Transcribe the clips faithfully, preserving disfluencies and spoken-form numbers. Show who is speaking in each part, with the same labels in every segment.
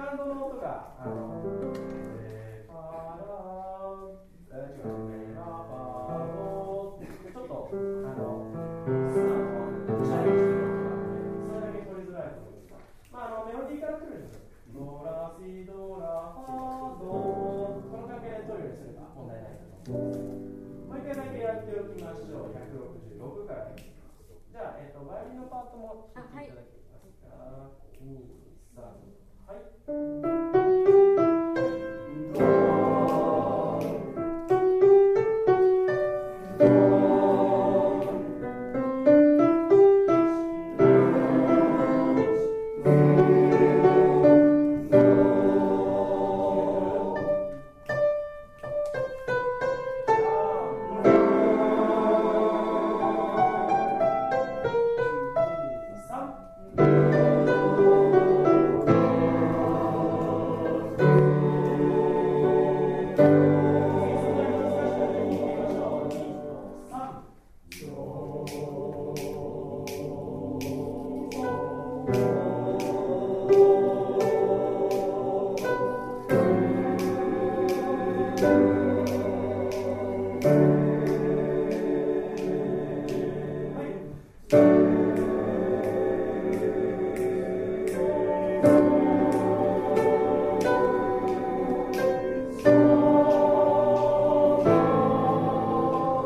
Speaker 1: カンドの音があのえー、パラー違うねパパドちょっとあの素直なシャイしてる音があってそれだけ取りづらいと思うんですが、まああのメロディーから来るんですよ。ドラシドラファドこの関係で取るようにすれば問題ないと思います。もう一回だけやっておきましょう。ひゃくろくじゅうろくからいきます。じゃあ、えーと、バイオリンのパートも弾いていただけますか。に、さん、はい。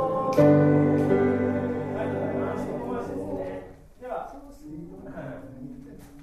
Speaker 1: に